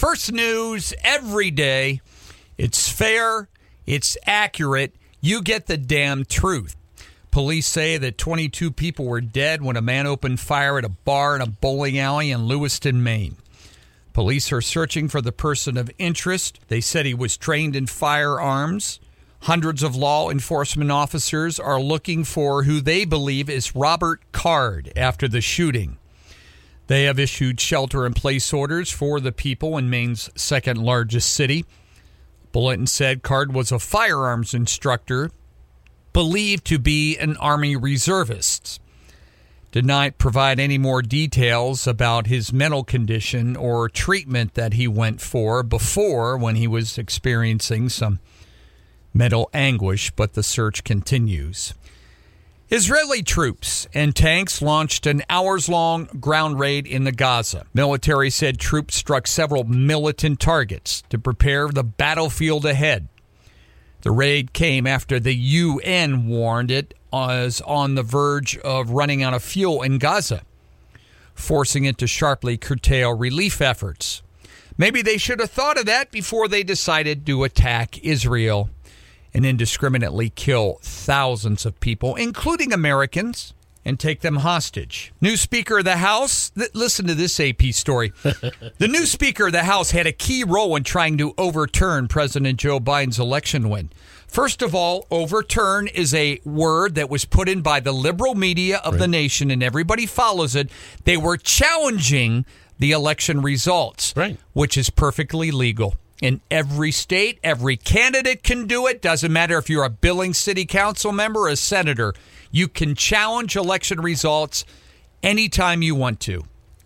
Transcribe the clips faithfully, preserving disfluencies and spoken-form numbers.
First News every day. It's fair. It's accurate. You get the damn truth. Police say that twenty-two people were dead when a man opened fire at a bar in a bowling alley in Lewiston, Maine. Police are searching for the person of interest. They said he was trained in firearms. Hundreds of law enforcement officers are looking for who they believe is Robert Card after the shooting. They have issued shelter-in-place orders for the people in Maine's second-largest city. Bulletin said Card was a firearms instructor, believed to be an Army reservist. Did not provide any more details about his mental condition or treatment that he went for before when he was experiencing some mental anguish, but the search continues. Israeli troops and tanks launched an hours-long ground raid in the Gaza. Military said troops struck several militant targets to prepare the battlefield ahead. The raid came after the U N warned it was on the verge of running out of fuel in Gaza, forcing it to sharply curtail relief efforts. Maybe they should have thought of that before they decided to attack Israel and indiscriminately kill thousands of people, including Americans, and take them hostage. New Speaker of the House, th- listen to this A P story. The new Speaker of the House had a key role in trying to overturn President Joe Biden's election win. First of all, overturn is a word that was put in by the liberal media of right. the nation, and everybody follows it. They were challenging the election results, right. which is perfectly legal. In every state, every candidate can do it. Doesn't matter if you're a Billings City Council member or a senator. You can challenge election results anytime you want to.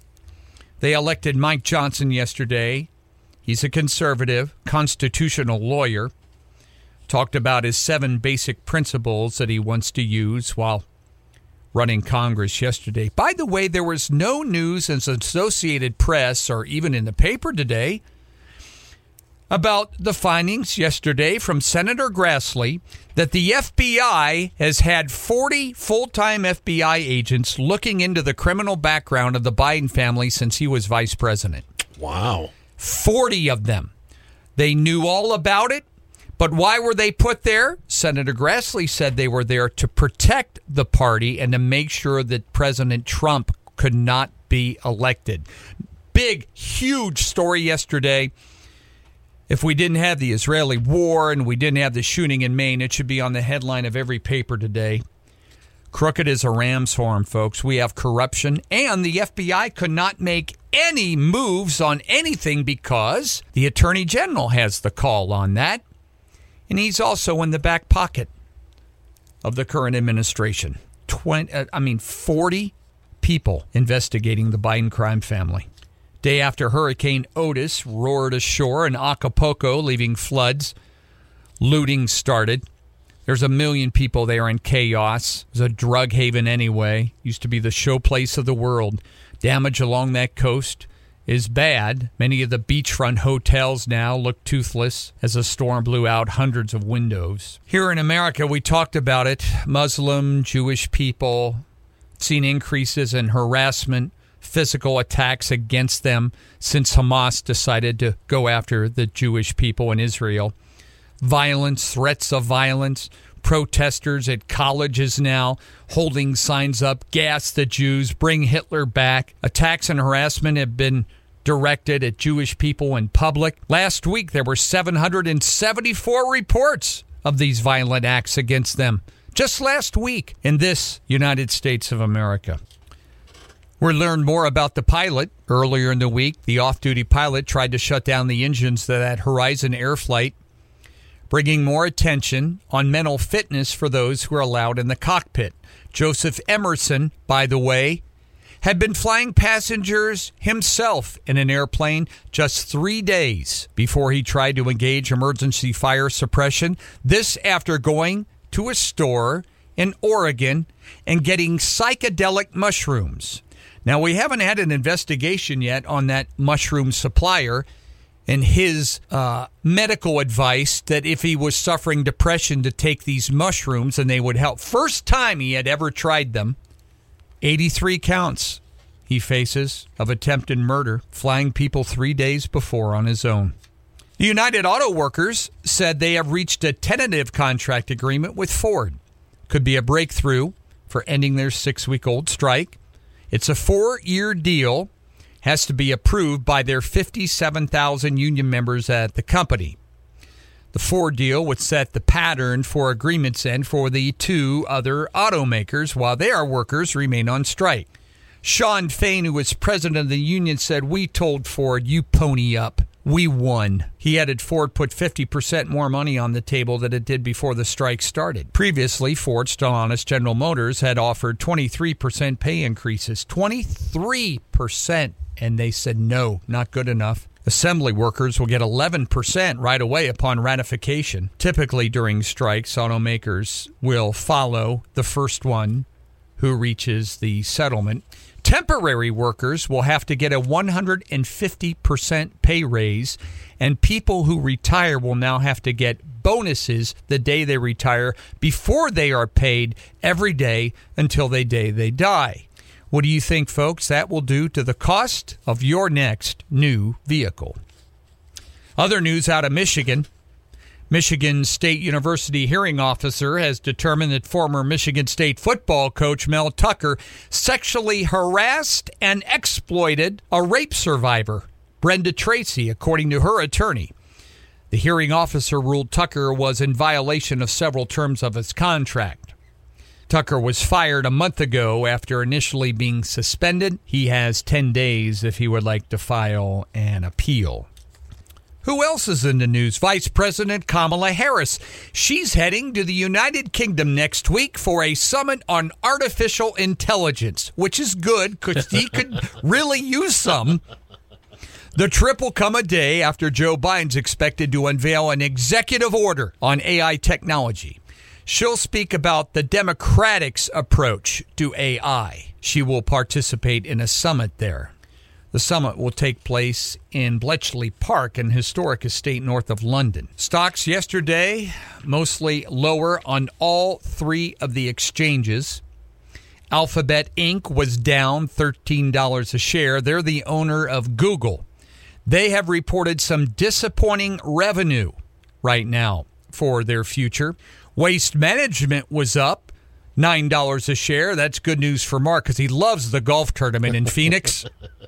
They elected Mike Johnson yesterday. He's a conservative, constitutional lawyer. Talked about his seven basic principles that he wants to use while running Congress yesterday. By the way, there was no news in the Associated Press or even in the paper today about the findings yesterday from Senator Grassley that the F B I has had forty full-time F B I agents looking into the criminal background of the Biden family since he was vice president. Wow. forty of them. They knew all about it, but why were they put there? Senator Grassley said they were there to protect the party and to make sure that President Trump could not be elected. Big, huge story yesterday. If we didn't have the Israeli war and we didn't have the shooting in Maine, it should be on the headline of every paper today. Crooked as a ram's horn, folks. We have corruption, and the F B I could not make any moves on anything because the Attorney General has the call on that, and he's also in the back pocket of the current administration. twenty, I mean, forty people investigating the Biden crime family. Day after Hurricane Otis roared ashore in Acapulco, leaving floods, looting started. There's a million people there in chaos. It's a drug haven anyway. Used to be the showplace of the world. Damage along that coast is bad. Many of the beachfront hotels now look toothless as a storm blew out hundreds of windows. Here in America, we talked about it. Muslim, Jewish people, seen increases in harassment, physical attacks against them since Hamas decided to go after the Jewish people in Israel. Violence, threats of violence, protesters at colleges now holding signs up, gas the Jews, bring Hitler back. Attacks and harassment have been directed at Jewish people in public. Last week, there were seven hundred seventy-four reports of these violent acts against them. Just last week in this United States of America. We learned more about the pilot. Earlier in the week, the off-duty pilot tried to shut down the engines of that Horizon Air flight, bringing more attention on mental fitness for those who are allowed in the cockpit. Joseph Emerson, by the way, had been flying passengers himself in an airplane just three days before he tried to engage emergency fire suppression. This after going to a store in Oregon and getting psychedelic mushrooms. Now, we haven't had an investigation yet on that mushroom supplier and his uh, medical advice that if he was suffering depression to take these mushrooms and they would help. First time he had ever tried them, eighty-three counts he faces of attempted murder, flying people three days before on his own. The United Auto Workers said they have reached a tentative contract agreement with Ford. Could be a breakthrough for ending their six-week-old strike. It's a four-year deal, has to be approved by their fifty-seven thousand union members at the company. The Ford deal would set the pattern for agreements end for the two other automakers while their workers remain on strike. Sean Fain, who was president of the union, said, "We told Ford, you pony up. We won." He added Ford put fifty percent more money on the table than it did before the strike started. Previously, Ford, Stellantis, General Motors had offered twenty-three percent pay increases. twenty-three percent. And they said, no, not good enough. Assembly workers will get eleven percent right away upon ratification. Typically during strikes, automakers will follow the first one who reaches the settlement. Temporary workers will have to get a one hundred fifty percent pay raise, and people who retire will now have to get bonuses the day they retire before they are paid every day until the day they die. What do you think, folks, that will do to the cost of your next new vehicle? Other news out of Michigan. Michigan State University hearing officer has determined that former Michigan State football coach Mel Tucker sexually harassed and exploited a rape survivor, Brenda Tracy, according to her attorney. The hearing officer ruled Tucker was in violation of several terms of his contract. Tucker was fired a month ago after initially being suspended. He has ten days if he would like to file an appeal. Who else is in the news? Vice President Kamala Harris. She's heading to the United Kingdom next week for a summit on artificial intelligence, which is good because he could really use some. The trip will come a day after Joe Biden's expected to unveil an executive order on A I technology. She'll speak about the Democrats' approach to A I. She will participate in a summit there. The summit will take place in Bletchley Park, an historic estate north of London. Stocks yesterday mostly lower on all three of the exchanges. Alphabet Incorporated was down thirteen dollars a share. They're the owner of Google. They have reported some disappointing revenue right now for their future. Waste Management was up nine dollars a share. That's good news for Mark because he loves the golf tournament in Phoenix.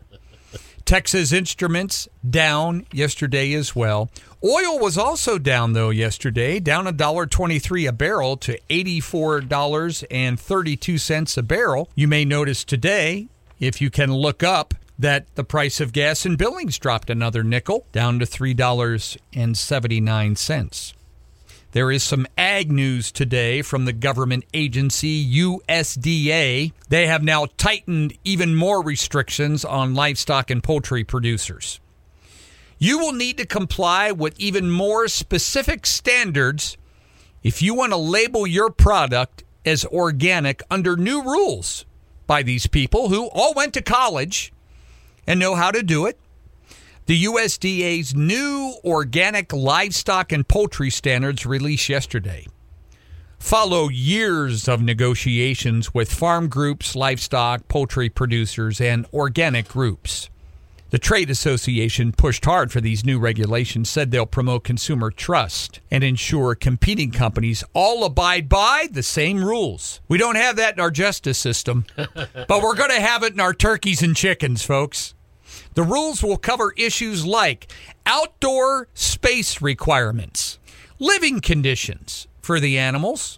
Texas Instruments down yesterday as well. Oil was also down, though, yesterday, down one dollar and twenty-three cents a barrel to eighty-four dollars and thirty-two cents a barrel. You may notice today, if you can look up, that the price of gas in Billings dropped another nickel, down to three dollars and seventy-nine cents. There is some ag news today from the government agency U S D A. They have now tightened even more restrictions on livestock and poultry producers. You will need to comply with even more specific standards if you want to label your product as organic under new rules by these people who all went to college and know how to do it. The U S D A's new organic livestock and poultry standards released yesterday follow years of negotiations with farm groups, livestock, poultry producers, and organic groups. The trade association pushed hard for these new regulations, said they'll promote consumer trust and ensure competing companies all abide by the same rules. We don't have that in our justice system, but we're going to have it in our turkeys and chickens, folks. The rules will cover issues like outdoor space requirements, living conditions for the animals,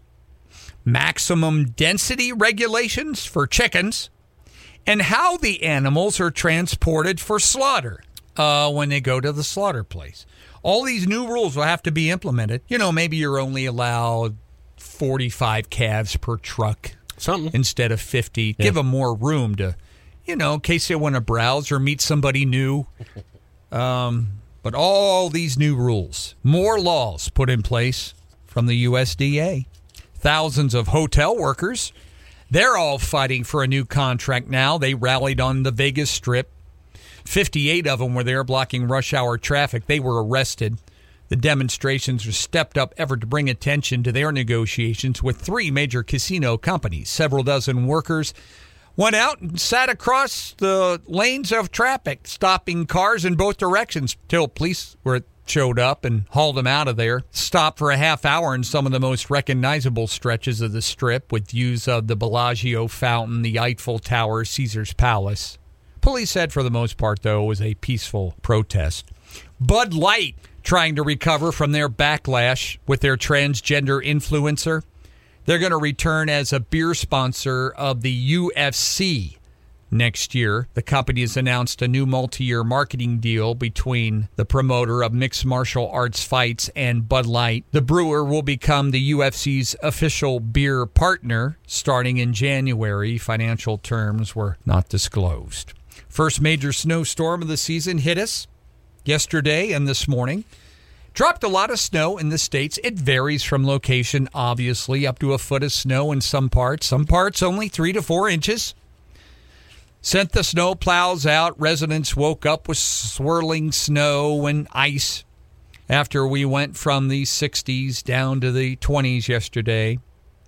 maximum density regulations for chickens, and how the animals are transported for slaughter uh, when they go to the slaughter place. All these new rules will have to be implemented. You know, maybe you're only allowed forty-five calves per truck Something. instead of fifty. Yeah. Give them more room to... You know, in case they want to browse or meet somebody new. Um, but all these new rules, more laws put in place from the U S D A. Thousands of hotel workers, they're all fighting for a new contract now. They rallied on the Vegas Strip. fifty-eight of them were there blocking rush hour traffic. They were arrested. The demonstrations were stepped up effort to bring attention to their negotiations with three major casino companies. Several dozen workers went out and sat across the lanes of traffic, stopping cars in both directions till police were showed up and hauled him out of there. Stopped for a half hour in some of the most recognizable stretches of the Strip with views of the Bellagio fountain, the Eiffel Tower, Caesar's Palace. Police said for the most part, though, it was a peaceful protest. Bud Light trying to recover from their backlash with their transgender influencer. They're going to return as a beer sponsor of the U F C next year. The company has announced a new multi-year marketing deal between the promoter of mixed martial arts fights and Bud Light. The brewer will become the U F C's official beer partner starting in January. Financial terms were not disclosed. First major snowstorm of the season hit us yesterday and this morning. Dropped a lot of snow in the States. It varies from location, obviously, up to a foot of snow in some parts. Some parts only three to four inches. Sent the snow plows out. Residents woke up with swirling snow and ice after we went from the sixties down to the twenties yesterday.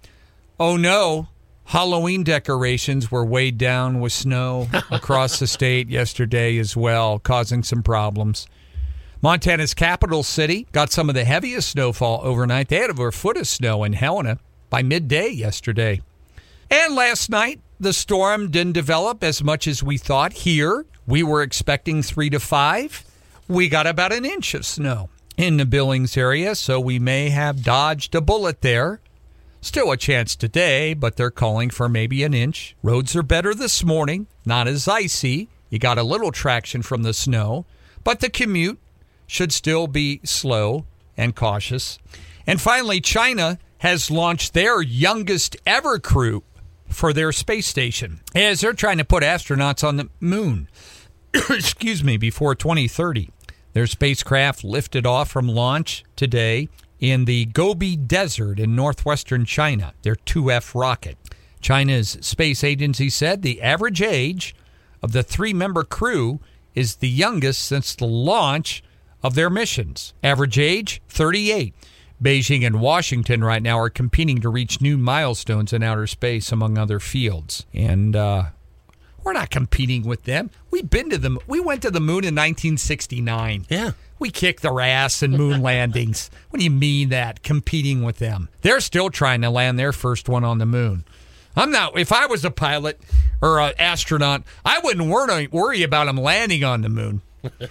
Oh no, Halloween decorations were weighed down with snow across the state yesterday as well, causing some problems. Montana's capital city got some of the heaviest snowfall overnight. They had over a foot of snow in Helena by midday yesterday. And last night, the storm didn't develop as much as we thought here. We were expecting three to five. We got about an inch of snow in the Billings area, so we may have dodged a bullet there. Still a chance today, but they're calling for maybe an inch. Roads are better this morning, not as icy. You got a little traction from the snow, but the commute should still be slow and cautious. And finally, China has launched their youngest ever crew for their space station, as they're trying to put astronauts on the moon. Excuse me, before twenty thirty. Their spacecraft lifted off from launch today in the Gobi Desert in northwestern China, their two F rocket. China's space agency said the average age of the three-member crew is the youngest since the launch of their missions. Average age, thirty-eight. Beijing and Washington right now are competing to reach new milestones in outer space, among other fields. And uh, we're not competing with them. We've been to the we went to the moon in nineteen sixty-nine. Yeah. We kicked their ass in moon landings. What do you mean that? Competing with them? They're still trying to land their first one on the moon. I'm not. If I was a pilot or an astronaut, I wouldn't worry, worry about them landing on the moon.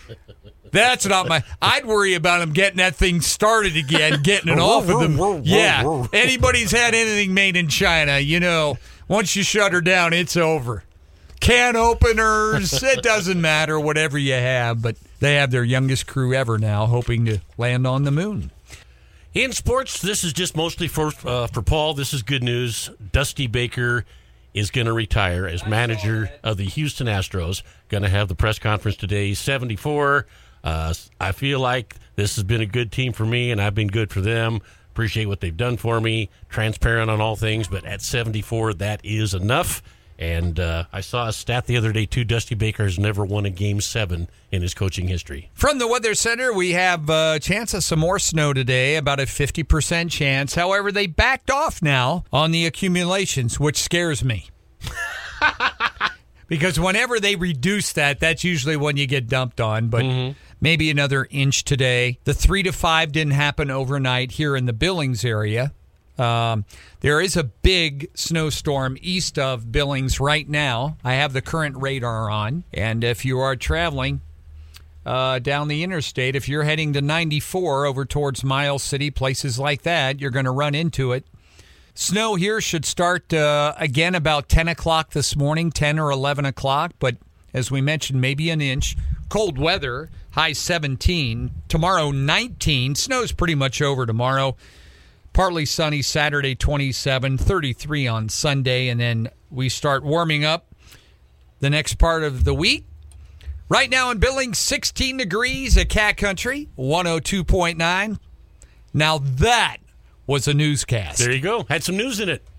That's not my... I'd worry about them getting that thing started again, getting it off of them. Yeah. Anybody's had anything made in China, you know, once you shut her down, it's over. Can openers, it doesn't matter, whatever you have, but they have their youngest crew ever now, hoping to land on the moon. In sports, this is just mostly for uh, for Paul. This is good news. Dusty Baker is going to retire as manager of the Houston Astros. Going to have the press conference today. He's seventy-four. Uh, I feel like this has been a good team for me, and I've been good for them. Appreciate what they've done for me. Transparent on all things, but at seventy-four, that is enough. And uh, I saw a stat the other day, too. Dusty Baker has never won a Game seven in his coaching history. From the Weather Center, we have a chance of some more snow today, about a fifty percent chance. However, they backed off now on the accumulations, which scares me. Because whenever they reduce that, that's usually when you get dumped on. But mm-hmm. maybe another inch today. The three to five didn't happen overnight here in the Billings area. Um, there is a big snowstorm east of Billings right now. I have the current radar on. And if you are traveling uh, down the interstate, if you're heading to ninety-four over towards Miles City, places like that, you're going to run into it. Snow here should start uh, again about ten o'clock this morning, ten or eleven o'clock. But as we mentioned, maybe an inch. Cold weather, high seventeen. Tomorrow, nineteen. Snow's pretty much over tomorrow. Partly sunny Saturday, twenty-seven, thirty-three on Sunday, and then we start warming up the next part of the week. Right now in Billings, sixteen degrees at Cat Country, one oh two point nine. Now that was a newscast. There you go. Had some news in it.